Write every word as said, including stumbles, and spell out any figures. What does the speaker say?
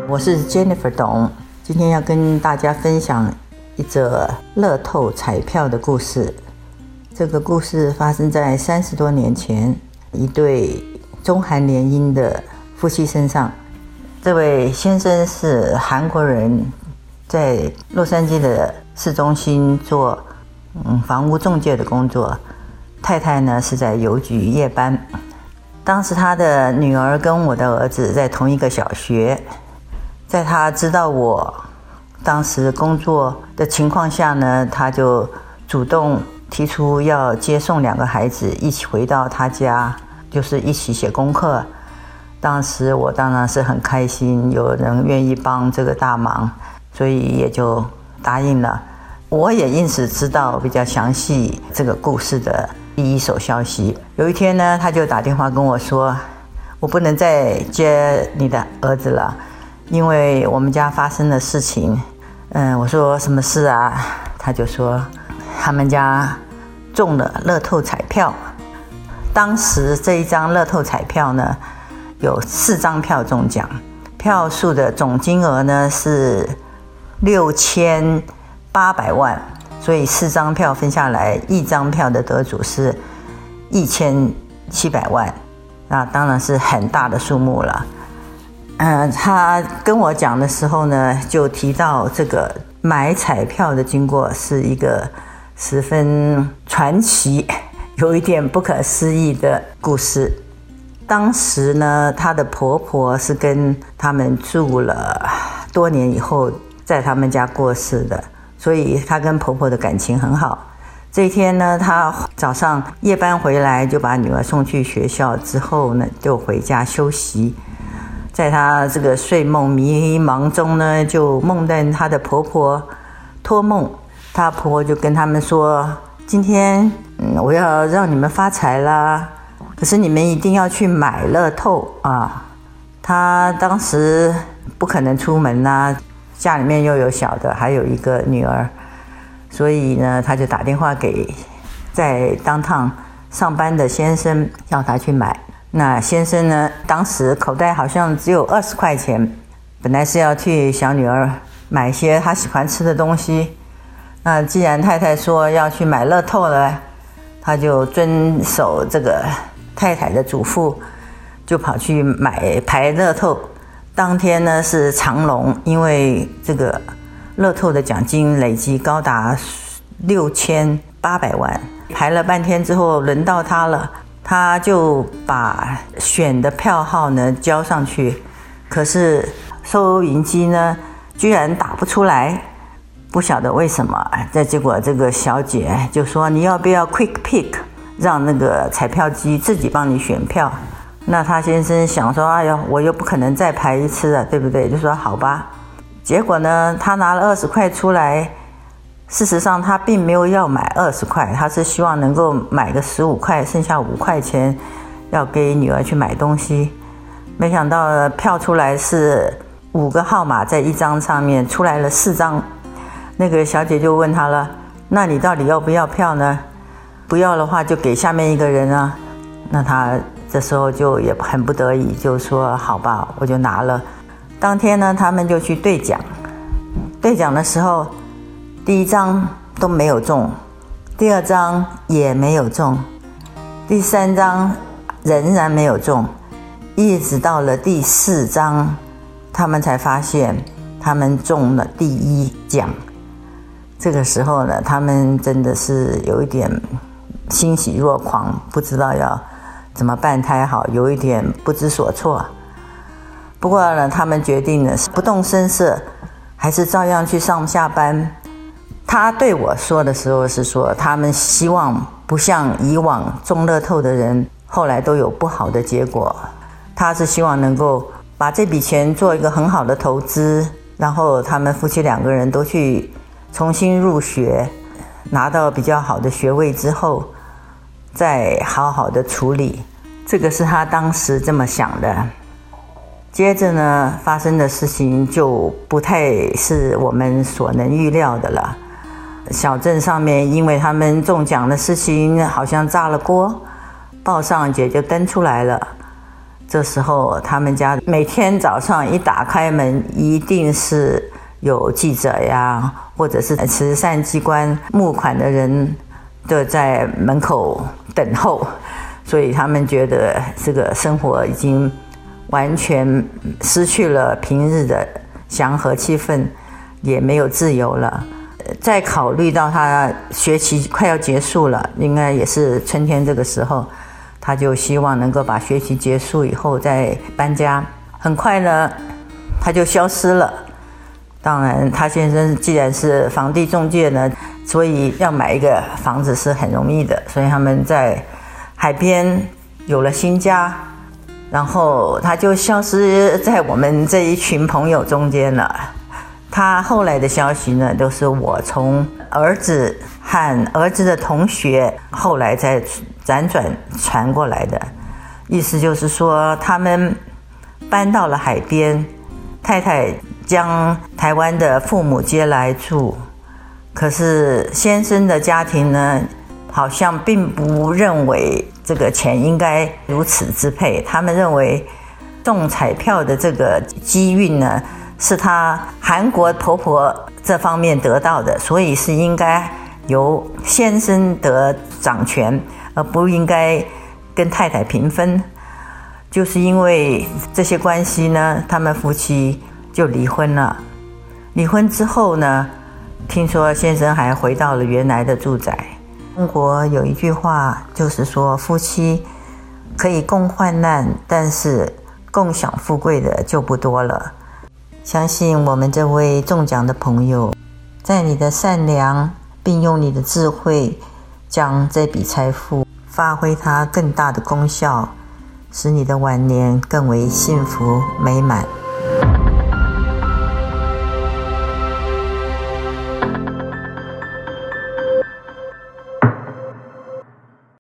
我是 Jennifer 董，今天要跟大家分享一则乐透彩票的故事。这个故事发生在三十多年前，一对中韩联姻的夫妻身上。这位先生是韩国人，在洛杉矶的市中心做嗯房屋中介的工作，太太呢是在邮局夜班。当时他的女儿跟我的儿子在同一个小学，在他知道我当时工作的情况下呢，他就主动提出要接送两个孩子一起回到他家，就是一起写功课。当时我当然是很开心，有人愿意帮这个大忙，所以也就答应了。我也因此知道比较详细这个故事的第一手消息。有一天呢，他就打电话跟我说，我不能再接你的儿子了，因为我们家发生的事情。嗯，我说什么事啊？他就说他们家中了乐透彩票。当时这一张乐透彩票呢，有四张票中奖，票数的总金额呢是六千八百万，所以四张票分下来，一张票的得主是一千七百万，那当然是很大的数目了。呃，他跟我讲的时候呢，就提到这个买彩票的经过是一个十分传奇，有一点不可思议的故事。当时呢，她的婆婆是跟他们住了多年以后，在他们家过世的，所以她跟婆婆的感情很好。这一天呢，她早上夜班回来，就把女儿送去学校之后呢，就回家休息。在她这个睡梦迷茫中呢，就梦见她的婆婆托梦，她婆婆就跟他们说，今天嗯，我要让你们发财啦，可是你们一定要去买乐透啊！她当时不可能出门啊，家里面又有小的，还有一个女儿，所以呢，她就打电话给在downtown上班的先生，叫他去买。那先生呢，当时口袋好像只有二十块钱，本来是要替小女儿买一些她喜欢吃的东西。那既然太太说要去买乐透了，他就遵守这个太太的嘱咐，就跑去买排乐透。当天呢是长龙，因为这个乐透的奖金累计高达六千八百万。排了半天之后，轮到他了，他就把选的票号呢交上去，可是收银机呢居然打不出来，不晓得为什么。这结果这个小姐就说，你要不要 quick pick， 让那个彩票机自己帮你选票。那他先生想说，哎呀，我又不可能再排一次了，对不对？就说好吧。结果呢，他拿了二十块出来，事实上他并没有要买二十块，他是希望能够买个十五块，剩下五块钱要给女儿去买东西。没想到票出来是五个号码在一张上面，出来了四张。那个小姐就问他了，那你到底要不要票呢？不要的话就给下面一个人啊。那他这时候就也很不得已，就说好吧，我就拿了。当天呢，他们就去兑奖。兑奖的时候，第一张都没有中，第二张也没有中，第三张仍然没有中，一直到了第四张，他们才发现他们中了第一奖。这个时候呢，他们真的是有一点欣喜若狂，不知道要怎么办才好，有一点不知所措。不过呢，他们决定呢不动声色，还是照样去上下班。他对我说的时候是说，他们希望不像以往中乐透的人后来都有不好的结果，他是希望能够把这笔钱做一个很好的投资，然后他们夫妻两个人都去重新入学，拿到比较好的学位之后再好好的处理。这个是他当时这么想的。接着呢，发生的事情就不太是我们所能预料的了。小镇上面因为他们中奖的事情好像炸了锅，报上也就登出来了。 这时候他们家每天早上一打开门，一定是有记者呀，或者是慈善机关募款的人都在门口等候，所以他们觉得这个生活已经完全失去了平日的祥和气氛，也没有自由了。再考虑到他学期快要结束了，应该也是春天这个时候，他就希望能够把学期结束以后再搬家。很快呢，他就消失了。当然，他先生既然是房地中介呢，所以要买一个房子是很容易的，所以他们在海边有了新家，然后他就消失在我们这一群朋友中间了。他后来的消息呢，都是我从儿子和儿子的同学后来再辗转传过来的。意思就是说，他们搬到了海边，太太将台湾的父母接来住，可是先生的家庭呢，好像并不认为这个钱应该如此支配。他们认为中彩票的这个机运呢，是他韩国婆婆这方面得到的，所以是应该由先生得掌权，而不应该跟太太平分。就是因为这些关系呢，他们夫妻就离婚了。离婚之后呢，听说先生还回到了原来的住宅。中国有一句话，就是说夫妻可以共患难，但是共享富贵的就不多了。相信我们这位中奖的朋友，在你的善良，并用你的智慧，将这笔财富发挥它更大的功效，使你的晚年更为幸福美满。